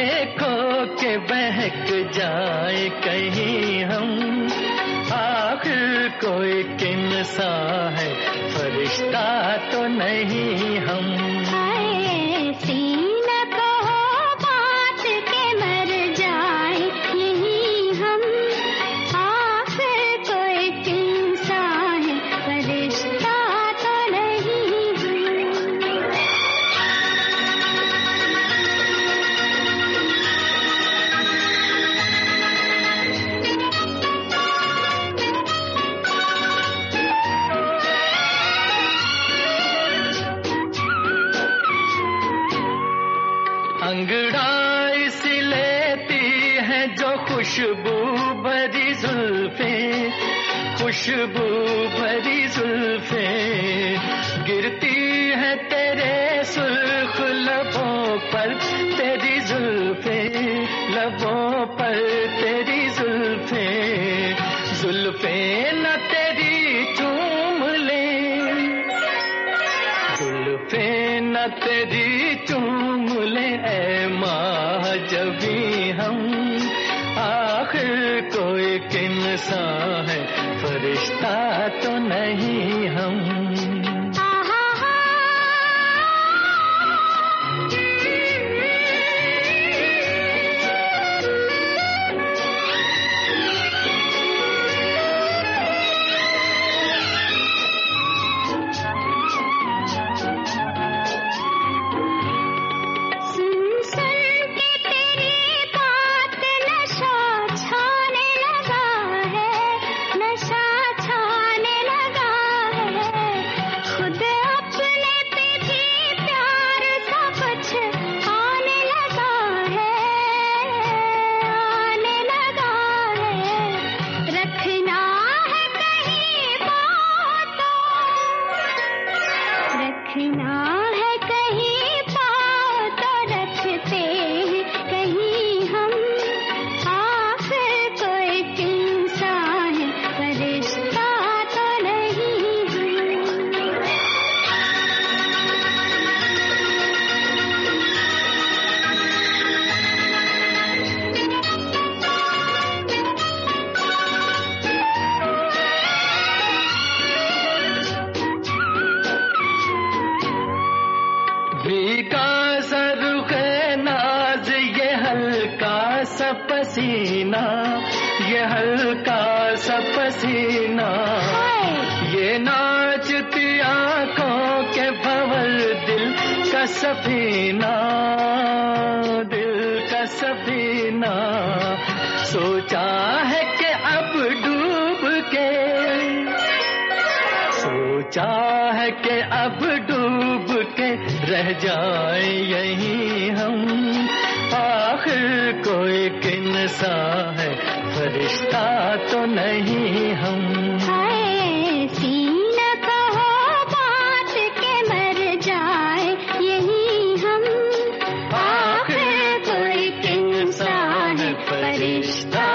खो के बहक जाए कहीं हम, आखिर कोई इंसान है, फरिश्ता तो नहीं हम। अंगड़ाई सी लेती है जो खुशबू भरी जुल्फें, खुशबू भरी जुल्फें, गिरती है तेरे सुर्ख लबों पर तेरी जुल्फें, लबों पर तेरी जुल्फें, जुल्फें न तेरी चूम ले, जुल्फें न तेरी चूम ले ऐ माह जबी हम, आखिर कोई इंसान है, फरिश्ता तो नहीं हम। भीगा सरुखे नाज ये हल्का सा पसीना, ये हल्का सा पसीना, ये नाचती आंखों के भंवर दिल का सफीना, दिल का सफीना, सोचा है कि अब डूब के, सोचा है कि अब डूब के रह जाए यहीं हम, आखिर कोई इंसान है, फरिश्ता तो नहीं हम। हाय सीना कहो बात के मर जाए यहीं हम, आखिर कोई इंसान है, फरिश्ता